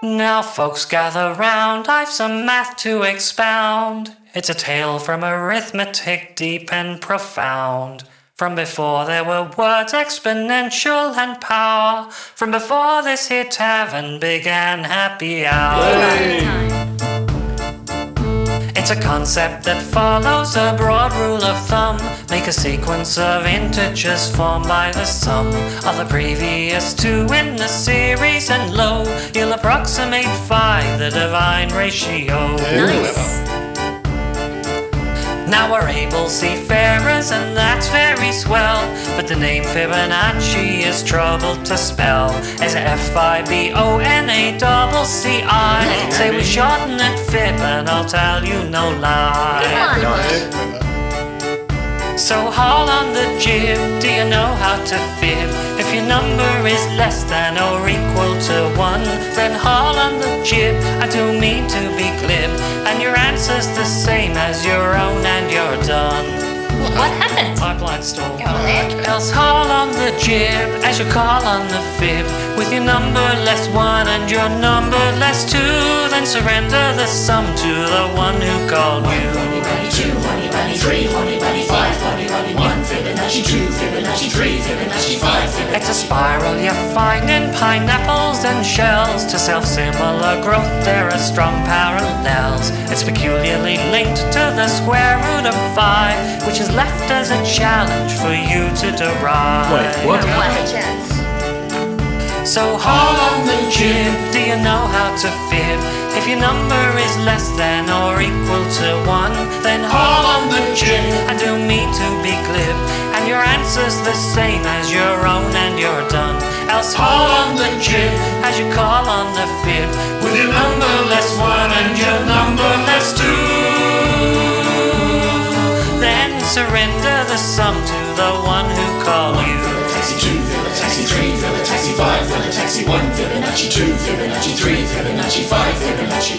Now folks gather round, I've some math to expound. It's a tale from arithmetic deep and profound. From before there were words exponential and power. From before this here tavern began happy hour. It's a concept that follows a broad rule of thumb. Make a sequence of integers formed by the sum of the previous two in the series, and lo, you'll approximate 5, the divine ratio. Nice. Now we're able seafarers, and that's very swell. But the name Fibonacci is trouble to spell. As Fibonacci. Say we shorten it Fib, and I'll tell you no lie. Come on. So haul on the jib, do you know how to fib? If your number is less than or equal to 1, then haul on the jib, I do mean to be glib, and your answer's the same as your own and you're done. What happened? Pipeline stall. Nick. Else haul on the jib as you call on the fib. With your number less 1 and your number less 2, then surrender the sum to the one who called you. 2, 3, 5, 1, Fibonacci 2, Fibonacci 3, Fibonacci 5, Fibonacci. It's a spiral you find in pineapples and shells. To self-similar growth there are strong parallels. It's peculiarly linked to the square root of 5, which is left as a challenge for you to derive. Wait, what? What a chance. So haul on the jib, do you know how to fib? If your number is less than or equal to 1, then haul on the jib, I do mean to be glib, and your answer's the same as your own and you're done. Else haul on the jib as you call on the fib. With your number less 1 and your number less 2, then surrender the sum to the one who called you. Fibonacci 2, Fibonacci 3, Fibonacci 5, Fibonacci 1, Fibonacci 2, Fibonacci 3, Fibonacci 5, Fibonacci.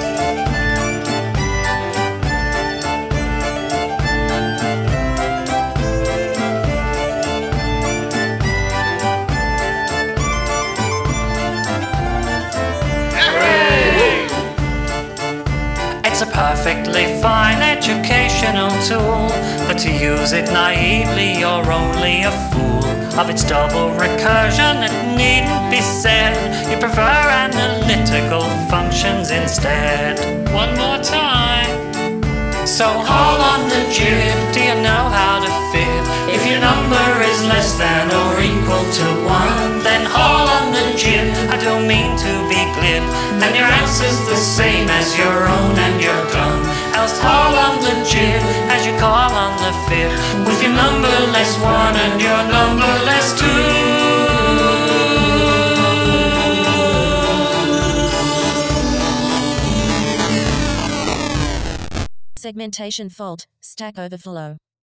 It's a perfectly fine educational tool, but to use it naively you're only a fool. Of its double recursion it needn't be said, you prefer analytical functions instead. One more time. So haul on the jib, do you know how to fib? If your number is less than or equal to 1, then haul on the jib, I don't mean to be glib, and your answer's the same as your own and you're done. Else haul on the jib as you call on the fib. With your number less 1 and your number less 2. Segmentation fault, Stack Overflow.